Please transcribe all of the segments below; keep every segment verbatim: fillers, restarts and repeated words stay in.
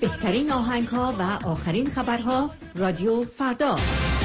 بهترین آهنگ‌ها و آخرین خبرها رادیو فردا.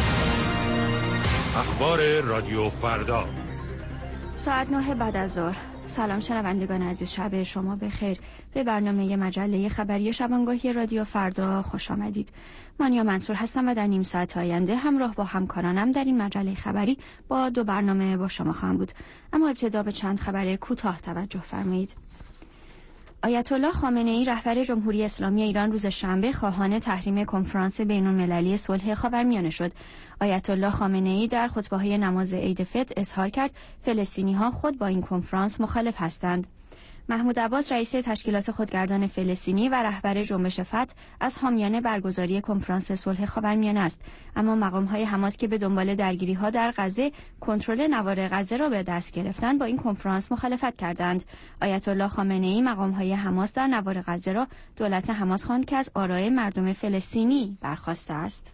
اخبار رادیو فردا ساعت نه بعد از ظهر. سلام شنوندگان عزیز، شب شما بخیر. به برنامه مجله خبری شبانگاهی رادیو فردا خوش آمدید. مانیا منصور هستم و در نیم ساعت آینده همراه با همکارانم در این مجله خبری با دو برنامه با شما خواهم بود. اما ابتدا به چند خبر کوتاه توجه فرمایید. آیت الله خامنه ای رهبر جمهوری اسلامی ایران روز شنبه خواهان تحریم کنفرانس بین‌المللی صلح خاورمیانه شد. آیت الله خامنه ای در خطبه‌های نماز عید فطر اظهار کرد فلسطینی‌ها خود با این کنفرانس مخالف هستند. محمود عباس رئیس تشکیلات خودگردان فلسطینی و رهبر جنبش فتح از حامیان برگزاری کنفرانس صلح خاورمیانه است، اما مقام‌های حماس که به دنبال درگیری‌ها در غزه کنترل نوار غزه را به دست گرفتند با این کنفرانس مخالفت کردند. آیت الله خامنه‌ای مقام‌های حماس در نوار غزه را دولت حماس خواند که از آراء مردم فلسطینی برخاسته است.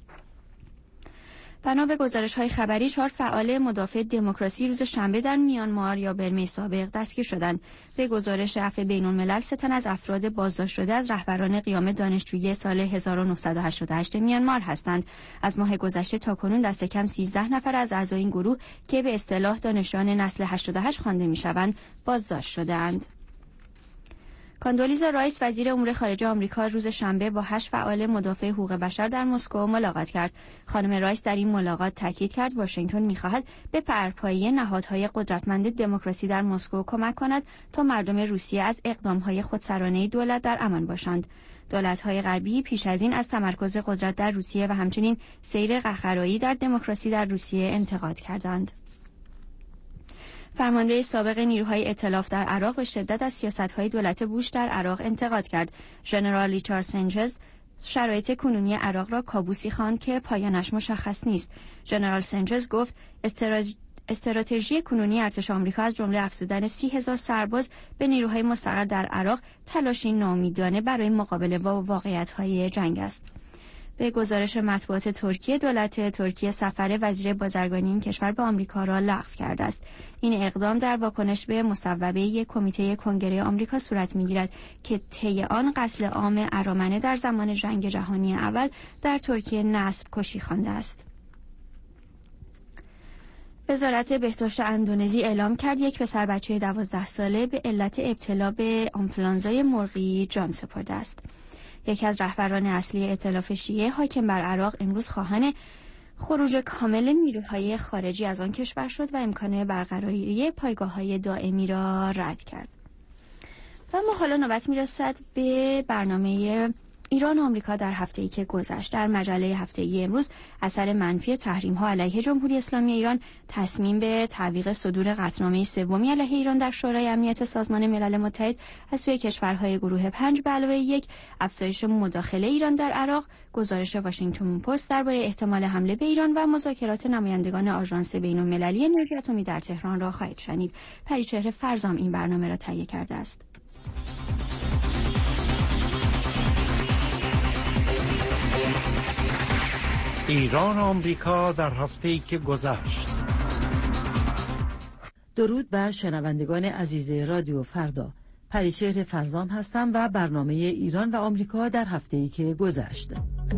بنا به گزارش‌های خبری چهار فعال مدافع دموکراسی روز شنبه در میانمار یا برمه سابق دستگیر شدند. به گزارش عفو بین‌الملل سه تن از افراد بازداشت شده از رهبران قیام دانشجویی سال هزار و نهصد و هشتاد و هشت میانمار هستند. از ماه گذشته تاکنون دست کم سیزده نفر از اعضای این گروه که به اصطلاح دانشجویان نسل هشتاد و هشت خوانده می‌شوند بازداشت شده‌اند. کاندولیزا رایس وزیر امور خارجه آمریکا روز شنبه با هشت فعال مدافع حقوق بشر در مسکو ملاقات کرد. خانم رایس در این ملاقات تاکید کرد واشنگتن می‌خواهد به برپایی نهادهای قدرتمند دموکراسی در مسکو کمک کند تا مردم روسیه از اقدام‌های خودسرانه دولت در امان باشند. دولت‌های غربی پیش از این از تمرکز قدرت در روسیه و همچنین سیر قهقرایی در دموکراسی در روسیه انتقاد کردند. فرمانده سابق نیروهای ائتلاف در عراق به شدت از سیاست‌های دولت بوش در عراق انتقاد کرد. ژنرال ریچارد سنجز شرایط کنونی عراق را کابوسی خواند که پایانش مشخص نیست. ژنرال سنجز گفت استراتژی استراتژی کنونی ارتش آمریکا از جمله افزودن سی هزار سرباز به نیروهای مستقر در عراق تلاشی ناامیدانه برای مقابله با واقعیت‌های جنگ است. به گزارش مطبوعات ترکیه، دولت ترکیه سفر وزیر بازرگانی این کشور به آمریکا را لغو کرده است. این اقدام در واکنش به مصوبه یک کمیته کنگره آمریکا صورت می‌گیرد که طی آن قتل عام ارامنه در زمان جنگ جهانی اول در ترکیه نسل کشی خوانده است. وزارت بهداشت اندونزی اعلام کرد یک پسر بچه دوازده ساله به علت ابتلا به آنفولانزای مرغی جان سپرده است. یکی از رهبران اصلی ائتلاف شیعه حاکم بر عراق امروز خواهان خروج کامل نیروهای خارجی از آن کشور شد و امکان برقراری پایگاه‌های دائمی را رد کرد. و ما حالا نوبت می‌رسد به برنامه ایران و آمریکا در هفته‌ای که گذشت. در مجله هفته‌ای امروز اثر منفی تحریم‌ها علیه جمهوری اسلامی ایران، تصمیم به تعویق صدور قطعنامه سومی علیه ایران در شورای امنیت سازمان ملل متحد از سوی کشورهای گروه پنج به علاوه یک، افزایش مداخله ایران در عراق، گزارش واشنگتن پست درباره احتمال حمله به ایران و مذاکرات نمایندگان آژانس بین‌المللی انرژی اتمی در تهران را خواهید شنید. پریچهره فرزام این برنامه را تهیه کرده است. ایران و آمریکا در هفته‌ای که گذشت. درود بر شنوندگان عزیز رادیو فردا. پریچهره فرزام هستم و برنامه ایران و آمریکا در هفته‌ای که گذشت.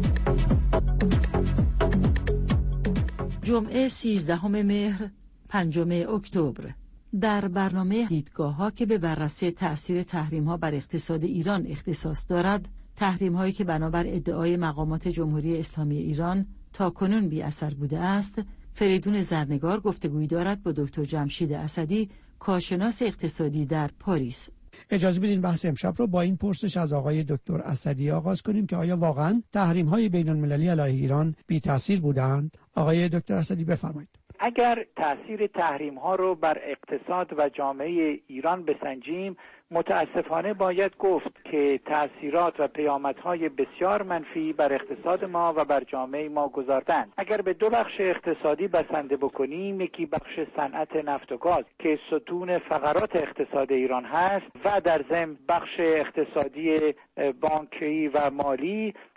جمعه سیزدهم مهر، پنجم اکتبر. در برنامه دیدگاه‌ها که به بررسی تأثیر تحریم‌ها بر اقتصاد ایران اختصاص دارد، تحریم‌هایی که بنابر ادعای مقامات جمهوری اسلامی ایران تا کنون بی اثر بوده است، فریدون زرنگار گفتگویی دارد با دکتر جمشید اسدی، کارشناس اقتصادی در پاریس. اجازه بدین بحث امشب رو با این پرسش از آقای دکتر اسدی آغاز کنیم که آیا واقعاً تحریم‌های بین‌المللی علیه ایران بی تأثیر بودند؟ آقای دکتر اسدی بفرمایید. اگر تأثیر تحریم‌ها رو بر اقتصاد و جامعه ایران بسنجیم، متاسفانه باید گفت که تأثیرات و پیامدهای بسیار منفی بر اقتصاد ما و بر جامعه ما گذاردند. اگر به دو بخش اقتصادی بسنده بکنیم، یکی بخش صنعت نفت و گاز که ستون فقرات اقتصاد ایران هست و در ضمن بخش اقتصادی بانکی و مالی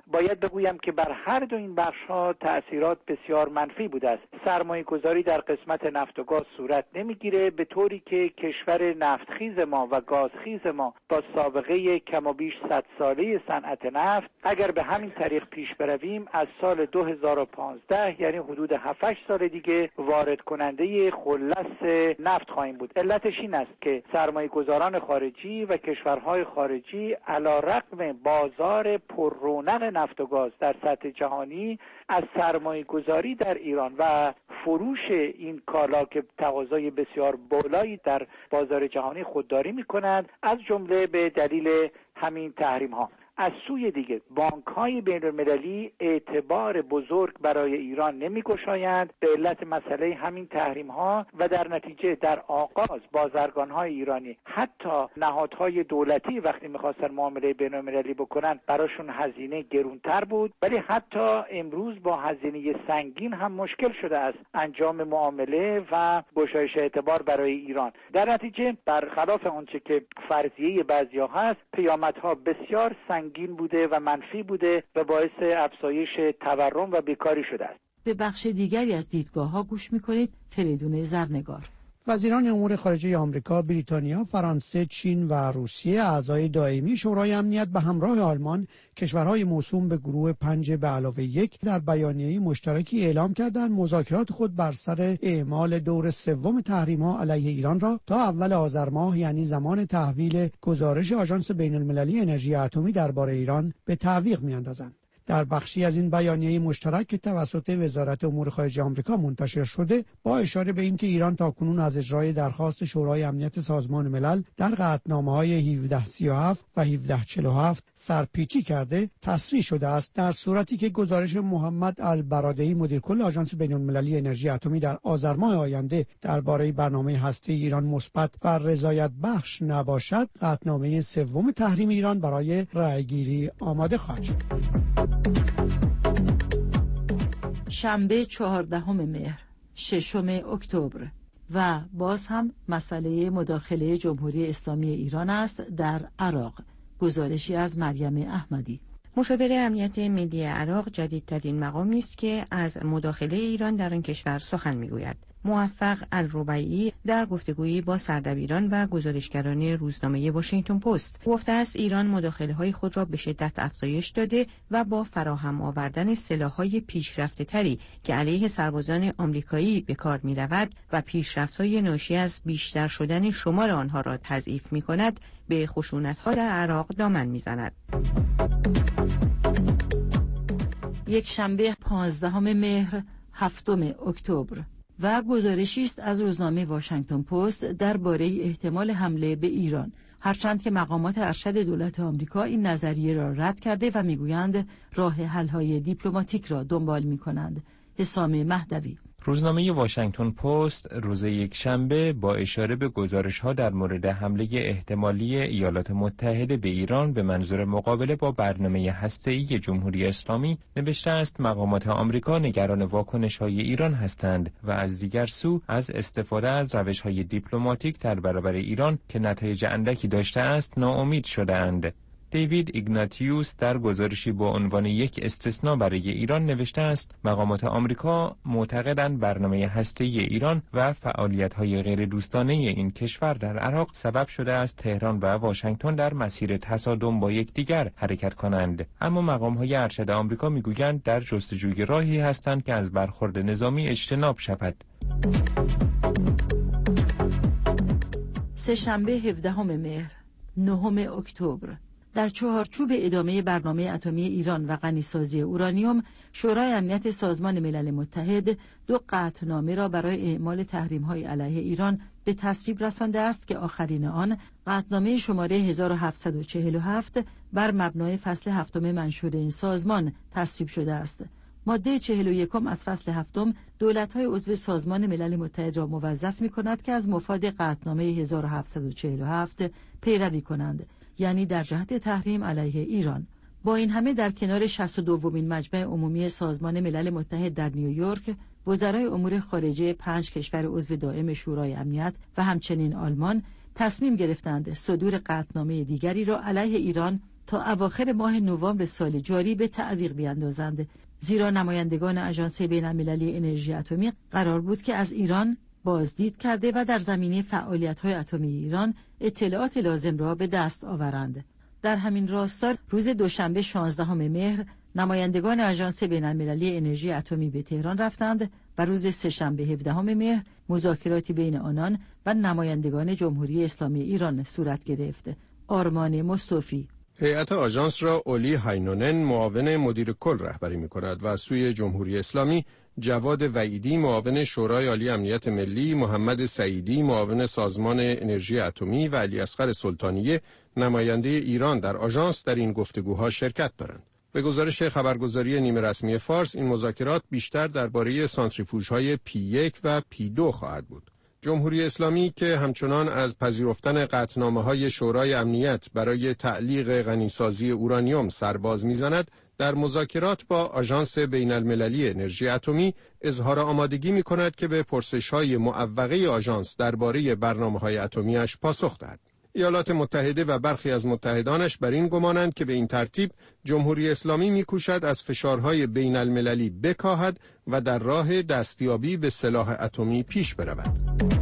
باید بگویم که بر هر دو این بخش‌ها تأثیرات بسیار منفی بوده است. سرمایه‌گذاری در قسمت نفت و گاز صورت نمیگیره، به طوری که کشور نفتخیز ما و گازخیز ما با سابقه کم و بیش صد ساله صنعت نفت اگر به همین طریق پیش برویم از سال دو هزار و پانزده یعنی حدود هفت هشت سال دیگه وارد کننده خلص نفت خواهیم بود. علتش این است که سرمایه‌گذاران خارجی و کشورهای خارجی علیرغم بازار پر رونق نفت و گاز در سطح جهانی از سرمایه‌گذاری در ایران و فروش این کالا که تقاضای بسیار بالایی در بازار جهانی خودداری می‌کنند، از جمله به دلیل همین تحریم‌ها. از سوی دیگه بانک‌های بین‌المللی اعتبار بزرگ برای ایران نمی‌گشایند به علت مسئله همین تحریم‌ها و در نتیجه در آغاز بازرگان‌های ایرانی حتی نهادهای دولتی وقتی می‌خواستن معامله بین‌المللی بکنن براشون هزینه گرانتر بود، ولی حتی امروز با هزینه سنگین هم مشکل شده است انجام معامله و گشایش اعتبار برای ایران. در نتیجه برخلاف آنچه که فرضیه بعضیا هست، پیامدها بسیار سنگین سنگین بوده و منفی بوده و باعث افزایش تورم و بیکاری شده است. به بخش دیگری از دیدگاه‌ها گوش می‌کنید. فریدون زرنگار. وزیران امور خارجه آمریکا، بریتانیا، فرانسه، چین و روسیه اعضای دائمی شورای امنیت به همراه آلمان، کشورهای موسوم به گروه پنج به علاوه یک، در بیانیه‌ای مشترکی اعلام کردند مذاکرات خود بر سر اعمال دور سوم تحریم‌ها علیه ایران را تا اول آذر ماه یعنی زمان تحویل گزارش آژانس بین‌المللی انرژی اتمی درباره ایران به تعویق می‌اندازند. در بخشی از این بیانیه مشترک که توسط وزارت امور خارجه آمریکا منتشر شده، با اشاره به اینکه ایران تاکنون از اجرای درخواست شورای امنیت سازمان ملل در قطعنامه‌های هفده سی و هفت و هفده چهل و هفت سرپیچی کرده، تصریح شده است در صورتی که گزارش محمد البرادعی مدیرکل آژانس بین‌المللی انرژی اتمی در آذر ماه آینده درباره برنامه هسته‌ای ایران مثبت و رضایت بخش نباشد، قطعنامه سوم تحریم ایران برای رأیگیری آماده خواهد شد. شنبه چهاردهم مهر، ششم اکتبر و باز هم مسئله مداخله جمهوری اسلامی ایران است در عراق. گزارشی از مریم احمدی. مشاور امنیت ملی عراق جدیدترین مقامی است که از مداخله ایران در آن کشور سخن میگوید. موفق الربیعی در گفتگویی با سردبیران و گزارشگران روزنامه واشنگتن پست گفته است ایران مداخله‌های خود را به شدت افزایش داده و با فراهم آوردن سلاح‌های پیشرفته‌تری که علیه سربازان آمریکایی به کار می‌رود و پیشرفت‌های ناشی از بیشتر شدن شمار آنها را تضعیف می‌کند، به خشونت‌ها در عراق دامن می‌زند. یک شنبه پانزدهم مهر، هفتم اکتبر و گزارشی است از روزنامه واشنگتن پست درباره احتمال حمله به ایران، هرچند که مقامات ارشد دولت آمریکا این نظریه را رد کرده و میگویند راه حل‌های دیپلماتیک را دنبال می‌کنند. حسام مهدوی. روزنامه واشنگتن پست روز یک شنبه با اشاره به گزارش‌ها در مورد حمله احتمالی ایالات متحده به ایران به منظور مقابله با برنامه هسته‌ای جمهوری اسلامی نوشته است مقامات آمریکا نگران واکنش‌های ایران هستند و از دیگر سو از استفاده از روش‌های دیپلماتیک در برابر ایران که نتایج اندکی داشته است ناامید شده‌اند. دیوید ایگناتیوس در گزارشی با عنوان یک استثناء برای ایران نوشته است مقامات آمریکا معتقدند برنامه هسته‌ای ایران و فعالیت‌های غیر دوستانه این کشور در عراق سبب شده است تهران و واشنگتن در مسیر تصادم با یکدیگر حرکت کنند، اما مقام‌های ارشد آمریکا می‌گویند در جستجوی راهی هستند که از برخورد نظامی اجتناب شود. سه شنبه هفدهم مهر، نهم اکتبر در چهارچوب ادامه برنامه اتمی ایران و غنیسازی اورانیوم، شورای امنیت سازمان ملل متحد دو قطعنامه را برای اعمال تحریم‌های علیه ایران به تصویب رسانده است که آخرین آن قطعنامه شماره هزار و هفتصد و چهل و هفت بر مبنای فصل هفتم منشور این سازمان تصویب شده است. ماده چهل و یکم از فصل هفتم دولت‌های عضو سازمان ملل متحد را موظف می‌کند که از مفاد قطعنامه هزار و هفتصد و چهل و هفت پیروی کنند، یعنی در جهت تحریم علیه ایران. با این همه در کنار شصت و دومین مجمع عمومی سازمان ملل متحد در نیویورک، وزرای امور خارجه پنج کشور عضو دائم شورای امنیت و همچنین آلمان تصمیم گرفتند صدور قطعنامه دیگری را علیه ایران تا تا اواخر ماه نوامبر سال جاری به تعویق بیاندازند، زیرا نمایندگان آژانس بین‌المللی انرژی اتمی قرار بود که از ایران بازدید کرده و در زمینه فعالیت‌های اتمی ایران اطلاعات لازم را به دست آورند. در همین راستا روز دوشنبه شانزدهم مهر نمایندگان آژانس بین‌المللی انرژی اتمی به تهران رفتند و روز سه‌شنبه هفدهم مهر مذاکراتی بین آنان و نمایندگان جمهوری اسلامی ایران صورت گرفت. آرمان مصطفی هیئت آژانس را اولی هاینونن معاون مدیر کل رهبری می‌کند و از سوی جمهوری اسلامی جواد وعیدی معاون شورای عالی امنیت ملی، محمد سعیدی معاون سازمان انرژی اتمی و علی اصغر سلطانیه نماینده ایران در آژانس در این گفتگوها شرکت دارند. به گزارش خبرگزاری نیمه رسمی فارس، این مذاکرات بیشتر درباره سانتریفوژهای پی یک و پی دو خواهد بود. جمهوری اسلامی که همچنان از پذیرفتن قطعنامه‌های شورای امنیت برای تعلیق غنیسازی اورانیوم سرباز می‌زند، در مذاکرات با آژانس بین‌المللی انرژی اتمی اظهار آمادگی می‌کند که به پرسش‌های معوقه آژانس درباره برنامه‌های اتمی‌اش پاسخ دهد. ایالات متحده و برخی از متحدانش بر این گمانند که به این ترتیب جمهوری اسلامی می‌کوشد از فشارهای بین‌المللی بکاهد و در راه دستیابی به سلاح اتمی پیش برود.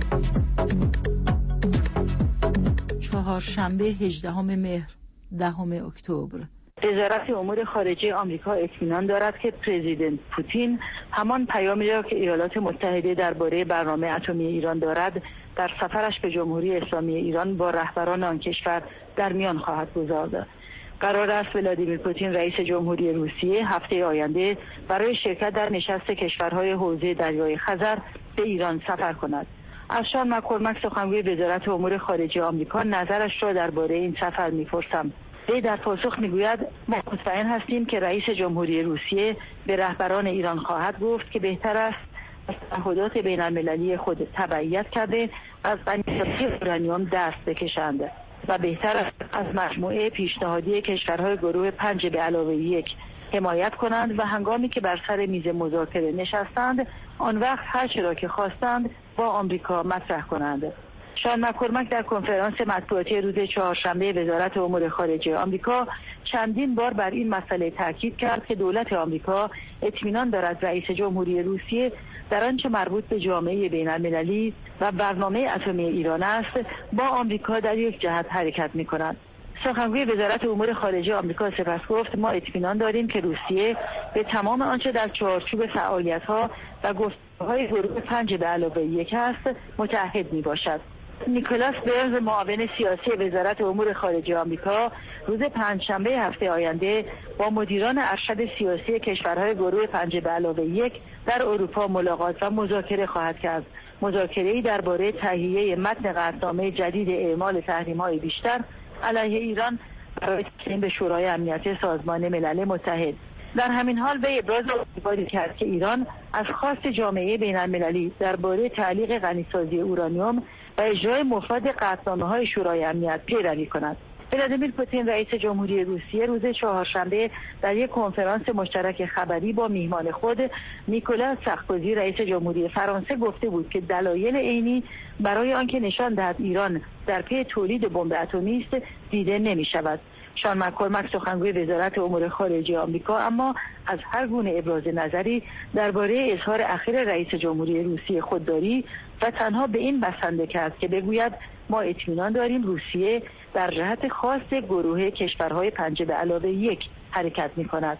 چهارشنبه هجدهم مهر دهم اکتبر وزارت امور خارجه آمریکا اطمینان دارد که پرزیدنت پوتین همان پیامی را که ایالات متحده درباره برنامه اتمی ایران دارد در سفرش به جمهوری اسلامی ایران با رهبران آن کشور در میان خواهد گذارد. قرار است ولادیمیر پوتین رئیس جمهوری روسیه هفته آینده برای شرکت در نشست کشورهای حوزه دریای خزر به ایران سفر کند. از شان مک‌کورمک سخنگوی وزارت امور خارجه آمریکا نظرش را درباره این سفر می‌پرسم. وی در پاسخ میگوید ما مطمئن هستیم که رئیس جمهوری روسیه به رهبران ایران خواهد گفت که بهتر است از تعهدات بین المللی خود تبعیت کرده از غنیسازی اورانیوم دست بکشند و بهتر است از مجموعه پیشنهادی کشورهای گروه پنج به علاوه یک حمایت کنند و هنگامی که بر سر میز مذاکره نشستند آن وقت هر چه را که خواستند با آمریکا مطرح کنند. شان مک‌کورمک در کنفرانس مطبوعاتی روز چهارشنبه وزارت امور خارجه آمریکا چندین بار بر این مسئله تاکید کرد که دولت آمریکا اطمینان دارد رئیس جمهوری روسیه در آنچه مربوط به جامعه بین‌المللی و برنامه اتمی ایران است با آمریکا در یک جهت حرکت می‌کند. سخنگوی وزارت امور خارجه آمریکا سپس گفت ما اطمینان داریم که روسیه به تمام آنچه در چارچوب فعالیت‌ها و گفتگوهای گروه پنج به علاوه یک است متعهد میباشد. نیکولاس برنز معاون سیاسی وزارت امور خارجه آمریکا روز پنجشنبه هفته آینده با مدیران ارشد سیاسی کشورهای گروه پنج به علاوه یک در اروپا ملاقات و مذاکره خواهد کرد. مذاکره‌ای درباره تهیه متن قطعنامه جدید اعمال تحریم‌های بیشتر علیه ایران برای تسلیم به شورای امنیت سازمان ملل متحد. در همین حال وی ابراز امیدواری کرد که ایران از خواست جامعه بین‌المللی درباره تعلیق غنیسازی اورانیوم و اجرای مفاد قطعنامه‌های شورای امنیت پیروی کند. ولادیمیر پوتین رئیس جمهوری روسیه روز چهارشنبه در یک کنفرانس مشترک خبری با میهمان خود نیکولاس سارکوزی رئیس جمهوری فرانسه گفته بود که دلایل عینی برای آنکه نشان دهد ایران در پی تولید بمب اتمی است دیده نمی‌شود. شان مک‌کورمک سخنگوی وزارت امور خارجه آمریکا اما از هر گونه ابراز نظری درباره اظهار اخیر رئیس جمهوری روسیه خودداری و تنها به این بسنده کرد که بگوید ما اطمینان داریم روسیه در جهت خاص گروه کشورهای پنج به علاوه یک حرکت می کند.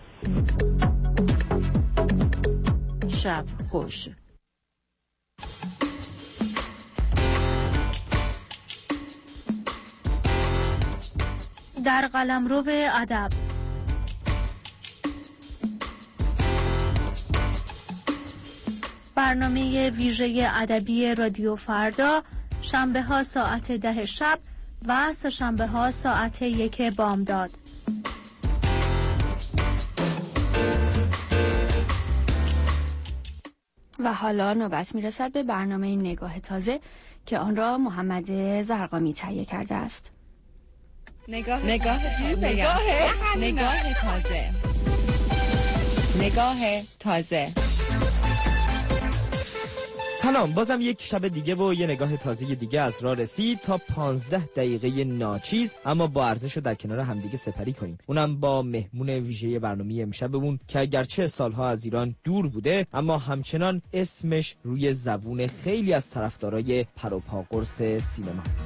شب خوش. در قلمرو ادب برنامه ویژه ادبی رادیو فردا، شنبه ها ساعت ده شب و سه شنبه ها ساعت یک بامداد. و حالا نوبت میرسد به برنامه نگاه تازه که آن را محمد زرقامی تهیه کرده است. نگاه نگاه نگاه نگاه تازه نگاه تازه سلام، بازم یک شب دیگه و یه نگاه تازه دیگه از راه رسید تا پانزده دقیقه ناچیز اما با ارزش رو در کنار همدیگه سپری کنیم. اونم با مهمون ویژه برنامه امشبمون که اگرچه سالها از ایران دور بوده اما همچنان اسمش روی زبون خیلی از طرفدارای پر و پا قرص سینما است.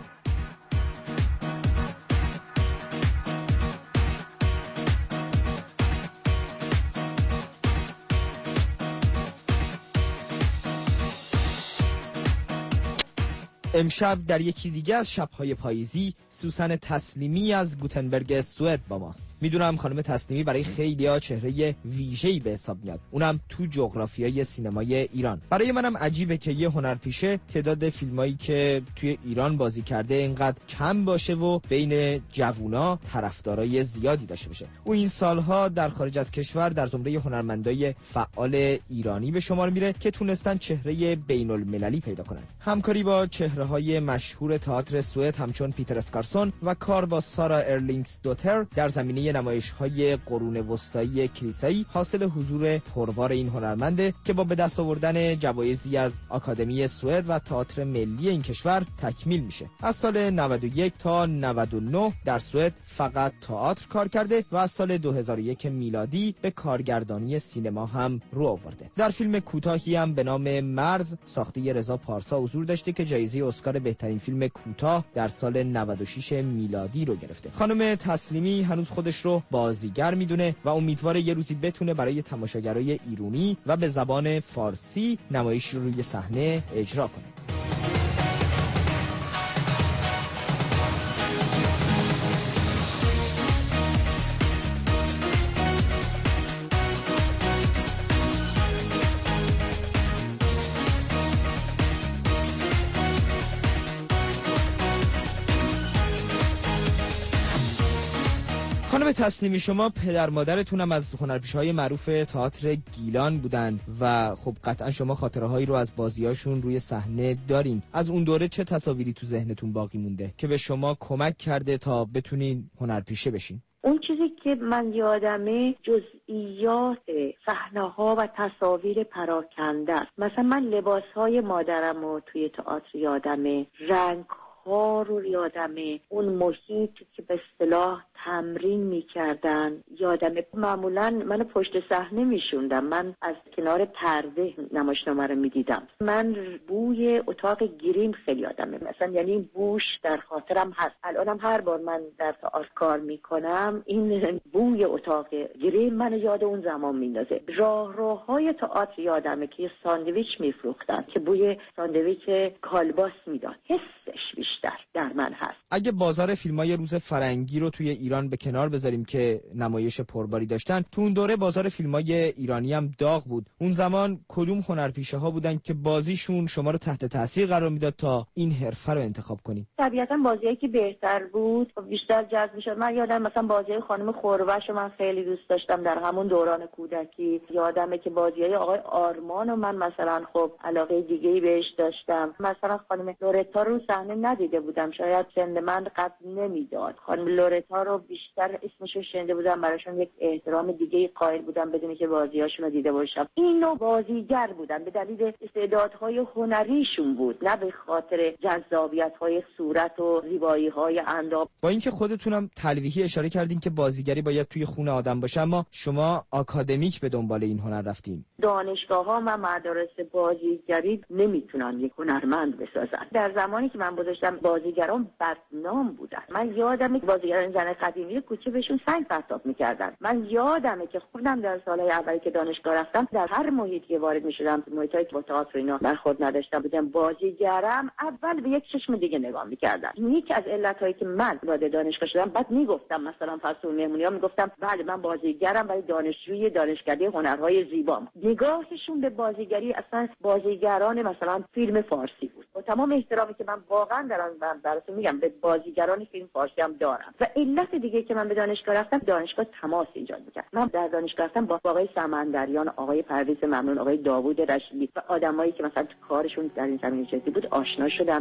امشب در یکی دیگه از شب‌های پاییزی سوسن تسلیمی از گوتنبرگ سوئد با ماست. میدونم خانم تسلیمی برای خیلی‌ها چهره ویژه‌ای به حساب میاد، اونم تو جغرافیای سینمای ایران. برای منم عجیبه که یه هنرپیشه تعداد فیلمایی که توی ایران بازی کرده اینقدر کم باشه و بین جوونا طرفدارای زیادی داشته باشه. او این سالها در خارج از کشور در زمره هنرمندای فعال ایرانی به شمار میره که تونستن چهره بین‌المللی پیدا کنن. همکاری با چهره‌های مشهور تئاتر سوئد همچون پیتر اسکارسون و کار با سارا ارلینگس دوتر در زمینه نمایش‌های قرون وسطایی کلیسایی حاصل حضور پربار این هنرمنده که با به دست آوردن جوایزی از آکادمی سوئد و تئاتر ملی این کشور تکمیل میشه. از سال نود و یک تا نود و نه در سوئد فقط تئاتر کار کرده و از سال دو هزار و یک میلادی به کارگردانی سینما هم رو آورده. در فیلم کوتاهی هم به نام مرز ساخته رضا پارسا حضور داشته که جایزه اسکار بهترین فیلم کوتاه در سال نود و شش میلادی رو گرفته. خانم تسلیمی هنوز خودش رو بازیگر میدونه و امیدواره یه روزی بتونه برای تماشاگرای ایرانی و به زبان فارسی نمایش رو روی صحنه اجرا کنه. خانم تسلیمی، شما پدر مادرتونم از هنرپیشه‌های معروف تئاتر گیلان بودن و خب قطعا شما خاطره‌هایی رو از بازیاشون روی صحنه دارین. از اون دوره چه تصاویری تو ذهنتون باقی مونده که به شما کمک کرده تا بتونین هنرپیشه بشین؟ اون چیزی که من یادمه جزئیات صحنه‌ها و تصاویر پراکنده است. مثلا من لباس‌های مادرم رو توی تئاتر یادمه، رنگ‌ها رو یادمه، اون محیطی که به اصطلاح تمرین میکردن یادمه. معمولا من پشت صحنه میشوندم، من از کنار پرده نمایشنامه رو میدیدم. من بوی اتاق گریم خیلی یادمه، مثلا یعنی این بوش در خاطرم هست. الانم هر بار من در تئاتر کار میکنم این بوی اتاق گریم من یاد اون زمان میندازه. راه راههای تئاتر یادمه که ساندویچ میفروختن که بوی ساندویچ کالباس میداد، حسش بیشتر در من هست. اگه بازار فیلمای روز فرنگی رو توی ایران به کنار بذاریم که نمایش پرباری داشتن، تو اون دوره بازار فیلمای ایرانی هم داغ بود. اون زمان کدوم هنرپیشه ها بودن که بازیشون شما رو تحت تاثیر قرار میداد تا این حرفه رو انتخاب کنی؟ طبیعتا بازیایی که بهتر بود بیشتر جذب میشد. من یادم مثلا بازی خانم خوربش رو من خیلی دوست داشتم در همون دوران کودکی. یادمه که بازیای آقای آرمان رو من مثلا خب علاقه دیگه‌ای بهش داشتم. مثلا خانم لورتا رو صحنه ندیده بودم، شاید سن من قد نمیداد. خانم لورتا رو بیشتر اسمشو شنیده بودم، براشون یک احترام دیگه قائل بودم بدون که بازیاشون رو دیده باشم. اینو بازیگر بودن به دلیل استعدادهای هنریشون بود، نه به خاطر جذابیت‌های صورت و زیبایی‌های اندام. با اینکه خودتونم تلویحی اشاره کردین که بازیگری باید توی خون آدم باشه، اما شما آکادمیک به دنبال این هنر رفتین. دانشگاه‌ها و مدارس بازیگری نمیتونن یک هنرمند بسازن. در زمانی که من بودم بازیگران بدنام بودن. من یادمه که بازیگران زن قدیمی کوچه بهشون سنگ پرتاب می‌کردن. من یادمه که خودم در سال‌های اولی که دانشگاه رفتم در هر محیطی که وارد می‌شدم، محیطایی که با تئاتر اینا برخورد نداشتم بودم، بازیگرم اول به یک چشم دیگه نگاه می‌کردن. یکی از علتایی که من وارد دانشگاه شدم بعد میگفتم مثلا فصل مهمونی‌ها میگفتم بله من بازیگرم ولی دانشجوی دانشکده هنرهای زیبام. نگاهشون به بازیگری اصلا بازیگران مثلا فیلم فارسی بود. با تمام احترامی که من واقعا دارم براتون میگم به بازیگران فیلم فارسی هم دارم. و علت دیگه که من به دانشگاه رفتم، دانشگاه تماس ایجاد می‌کرد. من در دانشگاه رفتم با آقای سمندریان، آقای پرویز ممنون، آقای داوود رشیدی و آدمایی که مثلا کارشون در این زمینه چیزی بود آشنا شدم.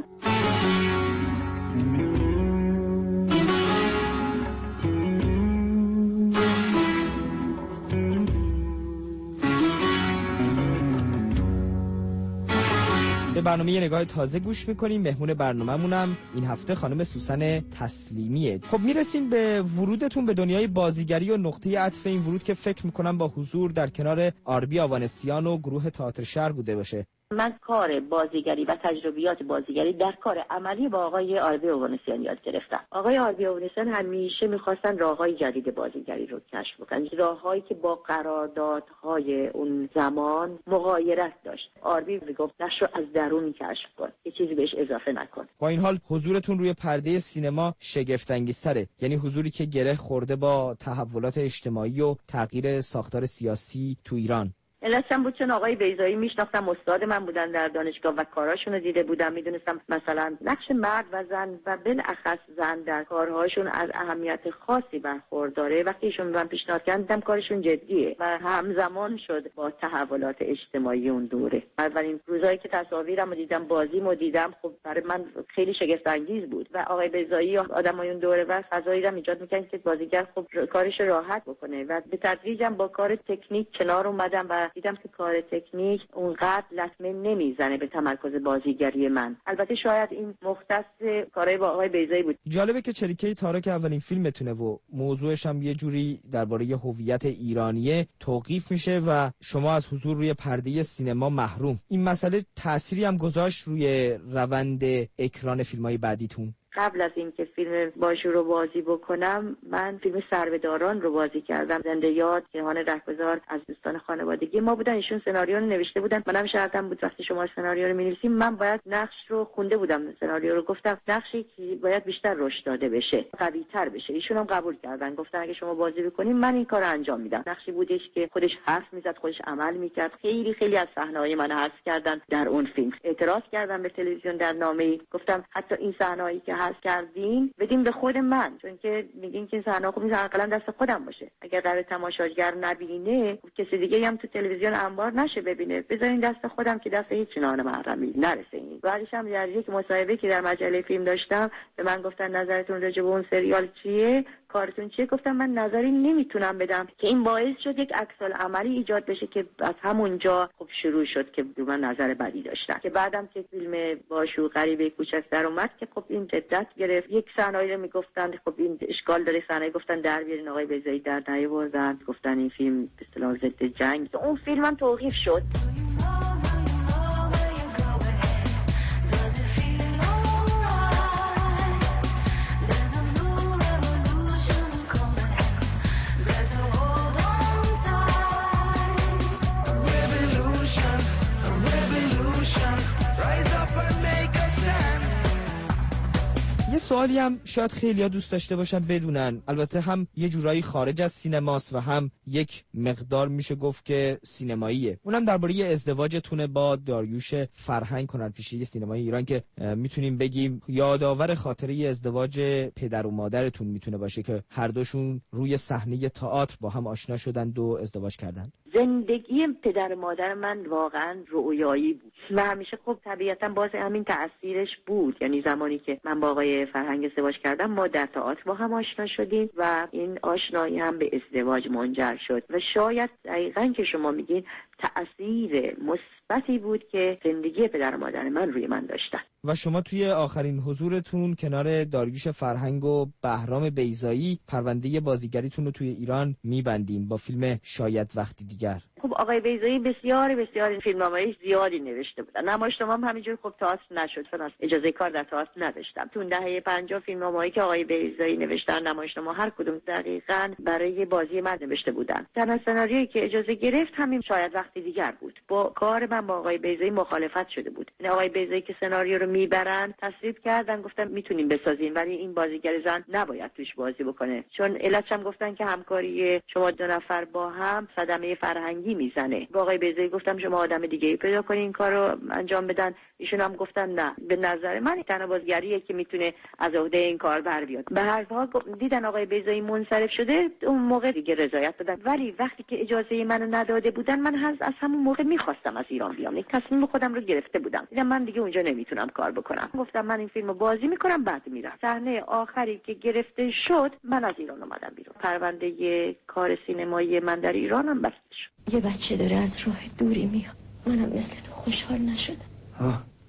برنامه نگاه تازه گوش میکنیم. مهمون برنامه‌مونم این هفته خانم سوسن تسلیمیه. خب میرسیم به ورودتون به دنیای بازیگری و نقطه عطف این ورود که فکر میکنم با حضور در کنار آربی آوانسیان و گروه تئاتر شهر بوده باشه. من کار بازیگری و تجربیات بازیگری در کار عملی با آقای آربی آوانسیان یاد گرفتم. آقای آربی آوانسیان همیشه می‌خواستن راه‌های جدید بازیگری رو کشف بکنن، راه‌هایی که با قراردادهای اون زمان مغایرت داشت. آربی میگفت نقش رو از درون کشف کن، یه چیزی بهش اضافه نکن. با این حال حضورتون روی پرده سینما شگفت انگیزتره، یعنی حضوری که گره خورده با تحولات اجتماعی و تغییر ساختار سیاسی تو ایران. علتم بود چون آقای بیضایی میشناختم، استاد من بودن در دانشگاه و کاراشون رو دیده بودم، میدونستم مثلا نقش مرد و زن و بالاخص زن در کارهاشون از اهمیت خاصی برخورداره. وقتی ایشون من پیشنهاد کردم کارشون جدیه و همزمان شد با تحولات اجتماعی اون دوره. اولین روزایی که تصاویرم رو دیدم، بازیمو دیدم، خب برای من خیلی شگفت انگیز بود و آقای بیضایی و آدمای اون دوره و فضایی رو ایجاد می‌کردن که بازیگر خب کارش راحت بکنه و به تدریجم با کار تکنیک کنار اومدم و دیدم که کار تکنیک اونقدر لطمه نمیزنه به تمرکز بازیگری من. البته شاید این مختص کارهای با آقای بیضایی بود. جالبه که چریکه تارک اولین فیلمتونه و موضوعش هم یه جوری درباره هویت ایرانیه توقیف میشه و شما از حضور روی پرده سینما محروم. این مسئله تأثیری هم گذاشت روی روند اکران فیلم‌های بعدیتون؟ قبل از اینکه فیلم باشو رو بازی بکنم، من فیلم سربه‌داران رو بازی کردم. زنده یاد کیهان رهگذار از دوستان خانوادگی ما بودن، ایشون سناریو رو نوشته بودن. منم شرطم بود وقتی شما سناریو رو می‌نویسیم من باید نقش رو خونده بودم، سناریو رو گفتم نقشی که باید بیشتر رشد داده بشه، قوی‌تر بشه. ایشون هم قبول کردن، گفتن اگه شما بازی بکنیم من این کارو انجام میدم. نقشی بودش که خودش حرف میزد، خودش عمل میکرد. خیلی خیلی از صحنه‌های من حذف کردن در اون فیلم. اعتراض کردم به تلویزیون در نامه‌ای، گفتم حتی این صحنه‌ای که حذف کردین بدیم به خود من، چون که میگین که صحنه خوب نیست، حداقل دست خودم باشه. اگر قرار تماشاگر نبینه، کسی دیگه هم تو تلویزیون انبار نشه ببینه، بذارین دست خودم که دست هیچ نان محرمی نرسه. این بعدش هم در یک مصاحبه که در مجله فیلم داشتم به من گفتن نظرتون راجع به اون سریال چیه؟ کارتون چیه؟ گفتم من نظری نمیتونم بدم، که این باعث شد یک عکس‌العملی ایجاد بشه که از همونجا خب شروع شد که من نظر بدی داشتم. که بعدم که فیلم باشو غریبه کوچک در اومد که خب این جدت گرفت. یک صحنه‌ای رو میگفتن خب این اشکال داره، صحنه‌ای گفتن در بیارین آقای بیضایی در نیاوردن، گفتن این فیلم به اصطلاح ضد جنگ. اون فیلمم توقیف شد. یه سوالی هم شاید خیلی‌ها دوست داشته باشن بدونن، البته هم یه جورایی خارج از سینماست و هم یک مقدار میشه گفت که سینماییه. اونم درباره ازدواجتونه با داریوش فرهنگ، هنرپیشه سینمای ایران، که میتونیم بگیم یادآور خاطره ازدواج پدر و مادرتون میتونه باشه که هر دوشون روی صحنه تئاتر با هم آشنا شدند و ازدواج کردن. زندگی پدر و مادر من واقعا رویایی بود و همیشه خب طبیعتا باز همین تأثیرش بود. یعنی زمانی که من با آقای فرهنگ ازدواج کردم ما در تئاتر با هم آشنا شدیم و این آشنایی هم به ازدواج منجر شد و شاید دقیقاً که شما میگین تأثیر مثبتی بود که زندگی پدر و مادر من روی من داشتن. و شما توی آخرین حضورتون کنار داریوش فرهنگ و بهرام بیضایی پرونده بازیگریتون رو توی ایران میبندین با فیلم شاید وقتی دیگر. خب آقای بیضایی بسیار بسیار فیلمنامه‌ای زیادی نوشته بودن. نمایشنامه هم همینجور خب تئاتر نشد، چون اجازه کار در تئاتر نداشتم. تو دهه پنجاه فیلمنامه‌ای که آقای بیضایی نوشتن، نمایشنامه هر کدوم دقیقاً برای بازی من نوشته بودن. تنها سناریویی که اجازه گرفت همین شاید وقتی دیگر بود. با کار من با آقای بیضایی مخالفت شده بود. این آقای بیضایی که سناریو رو میبرن تصویب کردن، گفتن میتونیم بسازین ولی این بازیگر زن نباید توش بازی بکنه، چون علتش هم گفتن که همکاری شما دو نفر با هم صدمه فرهنگی میزنه. با آقای بیضایی گفتم شما آدم دیگه‌ای پیدا کنین این کارو انجام بدن. ایشون هم گفتن نه، به نظر من تنها بازیگریه که میتونه از عهده این کار بر بیاد. به هر حال دیدن آقای بیضایی منصرف شده، اون موقع دیگه رضایت دادن. ولی وقتی که اجازه منو نداده بودن، من از از همون موقع میخواستم از ایران بیام. یک تصمیم خودم رو گرفته بودم. دیدم من دیگه اونجا نمیتونم کار بکنم. گفتم من این فیلمو بازی میکنم بعد میرم. صحنه آخری که گرفته شد من از ایران اومدم بیرون. پرونده کار سینمایی من در ایران هم بسته شد. یه بچه داره از راه دوری میاد. منم مثل تو خوشحال نشدم. آه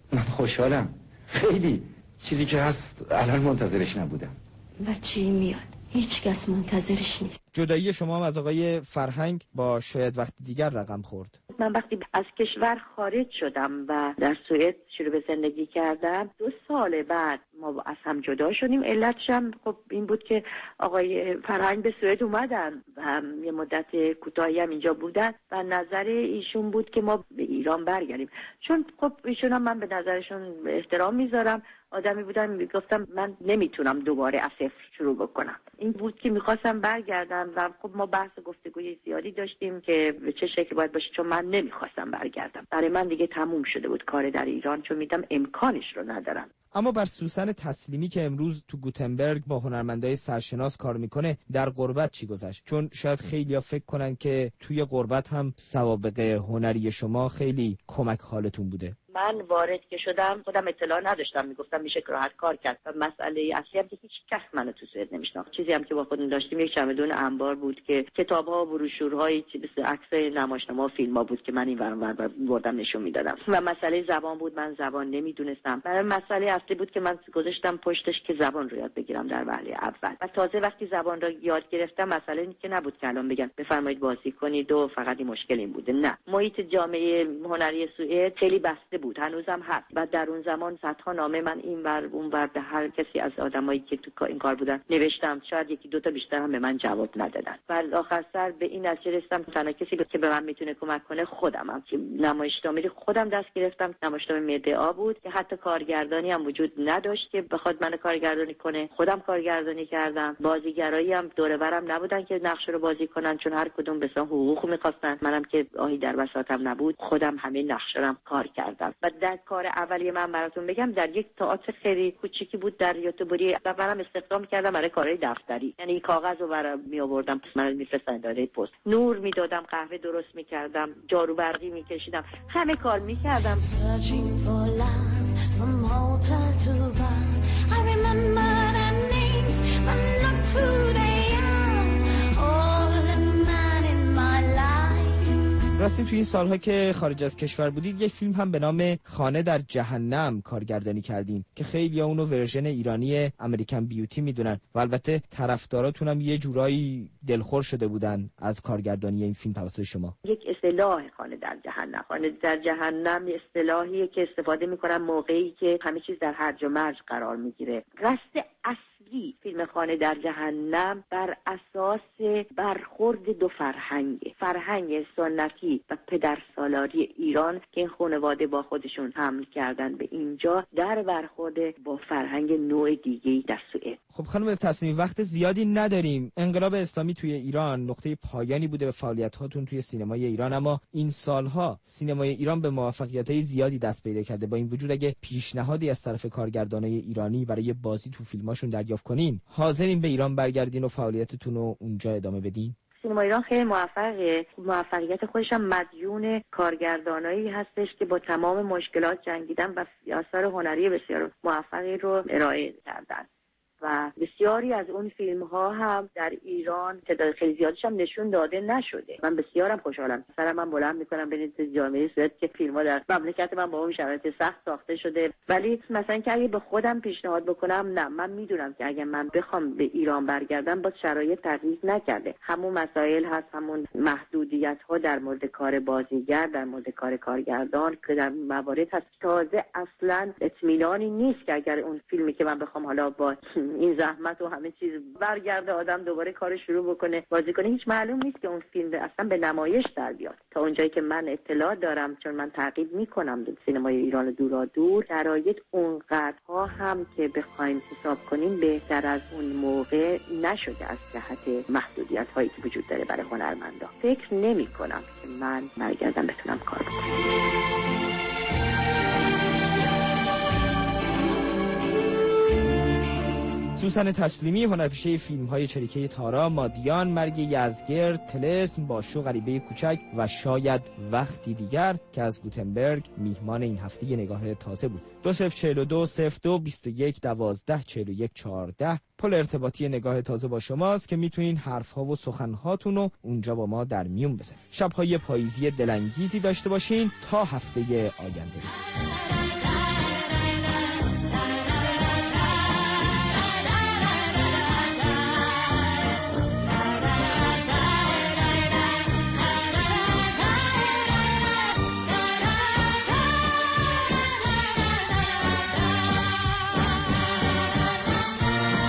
من خوشحالم خیلی، چیزی که هست الان منتظرش نبودم. و چی میاد؟ هیچ کس منتظرش نیست. جدایی شما هم از آقای فرهنگ با شاید وقت دیگر رقم خورد. من وقتی از کشور خارج شدم و در سوئد شروع به زندگی کردم، دو سال بعد ما از هم جدا شدیم. علتش هم خب این بود که آقای فرهنگ به سوئد اومدن و یه مدت کوتاهی هم اینجا بودن و نظر ایشون بود که ما به ایران برگردیم، چون خب ایشون هم من به نظرشون احترام میذارم، آدمی بودن میگفتم من نمیتونم دوباره از صفر شروع بکنم. این بود که میخواستم برگردم و خب ما بحث گفتگوی زیادی داشتیم که به چه شکل باید باشه، چون من نمیخواستم برگردم. برای من دیگه تموم شده بود کار در ایران، چون میدم امکانش رو ندارم. اما بر سوسن تسلیمی که امروز تو گوتنبرگ با هنرمندای سرشناس کار میکنه در غربت چی گذشت؟ چون شاید خیلیا فکر کنن که توی غربت هم سوابق هنری شما خیلی کمک حالتون بوده. من وارد که شدم خودم اطلاع نداشتم، میگفتم میشه راحت کار کرد و مسئله اصلی هم که هیچ کس منو تو سوئد نمیشناخت. چیزی هم که با خودم داشتیم یک چمدون انبار بود که کتاب‌ها و بروشورهای مثل عکسای نمایشنامه و فیلم‌ها بود که من این ور اون ور بردم نشون میدادم و مسئله زبان بود. من زبان نمیدونستم. برای مسئله اصلی بود که من گذاشتم پشتش که زبان رو یاد بگیرم در وهله اول و تازه وقتی زبان رو یاد گرفتم مسئله این که نبود که الان بگم بفرمایید بازی کنید و فقط این مشکل این بوده. نه، محیط جامعه هنری سوئد خیلی بسته بود، هنوزم هست و در اون زمان صدها نامه من این ور اون ور به هر کسی از آدمایی که تو این کار بودن نوشتم، شاید یکی دو تا بیشتر هم به من جواب ندادن و آخر سر به این نتیجه رسیدم تنها کسی که به من میتونه کمک کنه خودمم، که نمایشنامه خودم دست گرفتم. نمایشنامه مدعا بود که حتی کارگردانی هم وجود نداشت که بخواد من کارگردانی کنه، خودم کارگردانی کردم. بازیگرایی هم دور و برم نبودن که نقش رو بازی کنن، چون هر کدوم به حساب حقوق می‌خواستن. منم که آهی در بساطم نبود، خودم همه نقشام کار کردم. و در کار اولیه من براتون بگم در یک تئاتر خیلی کوچیکی بود در یوتوبری و منم استخدام کردم برای کارهای دفتری، یعنی کاغذ رو برام می آوردم من میفرستن اداره پست، نور میدادم، قهوه درست میکردم، جارو برقی میکشیدم، همه کار میکردم. راستی توی این سالها که خارج از کشور بودید یک فیلم هم به نام خانه در جهنم کارگردانی کردین که خیلی اونو ورژن ایرانی امریکن بیوتی میدونن و البته طرفداراتون هم یه جورایی دلخور شده بودن از کارگردانی این فیلم توسط شما. یک اصطلاح خانه در جهنم، خانه در جهنم یه اصطلاحیه که استفاده میکنن موقعی که همه چیز در هرج و مرج قرار میگیره. قصد اصلی فیلم خانه در جهنم بر اساس برخورد دو فرهنگ، فرهنگ سنتی و پدر سالاری ایران که این خانواده با خودشون حمل کردن به اینجا در برخورد با فرهنگ نوع دیگه‌ای در سوئد. خب خانم تسلیمی، وقت زیادی نداریم. انقلاب اسلامی توی ایران نقطه پایانی بوده به فعالیت‌هاتون توی سینمای ایران، اما این سالها سینمای ایران به موفقیت‌های زیادی دست پیدا کرده. با این وجود اگه پیشنهادی از طرف کارگردانای ایرانی برای بازی تو فیلماشون دریافت کنین، حاضرین به ایران برگردین و فعالیتتون رو اونجا ادامه بدین؟ سینما ایران خیلی موفقه. موفقیت خودش هم مدیون کارگردانایی هستش که با تمام مشکلات جنگیدن و آثار هنری بسیار موفقی رو ارائه کردن و بسیاری از اون فیلم ها هم در ایران تعداد خیلی زیادش هم نشون داده نشده. من بسیارم خوشحالم. سرم من بلند میکنم ببینید جامعه سوئد که فیلم ها در مملکت من با اون شرایط سخت ساخته شده. ولی مثلا که اگه به خودم پیشنهاد بکنم، نه، من میدونم که اگه من بخوام به ایران برگردم با شرایط تغییر نکرده، همون مسائل هست، همون محدودیت ها در مورد کار بازیگر، در مورد کار کارگردان که در موارد هست. تازه اصلا اطمینانی نیست که اگر اون فیلمی که من بخوام حالا با این زحمت و همه چیز برگرده آدم دوباره کار شروع بکنه بازی کنه، هیچ معلوم نیست که اون فیلم اصلا به نمایش در بیاد. تا اونجایی که من اطلاع دارم، چون من تعقیب میکنم در سینمای ایران دورا دور، شرایط اونقدرها هم که بخوایم حساب کنیم بهتر از اون موقع نشده از جهت محدودیت هایی که وجود داره برای هنرمندا. فکر نمی کنم که من برگردم بتونم کار بکنم. سوسن تسلیمی، هنرپیشه فیلم‌های چریکه تارا، مادیان، مرگ یزگرد، طلسم، باشو، غریبه کوچک و شاید وقتی دیگر که از گوتنبرگ میهمان این هفته نگاه تازه بود. دو صفر چهل و دو صفر دو بیست و یک دوازده چهل و یک چهارده پل ارتباطی نگاه تازه با شماست که میتونین حرف‌ها و سخن‌هاتون رو اونجا با ما در میون بذارید. شب‌های پاییزی دلانگیزی داشته باشین تا هفته آینده.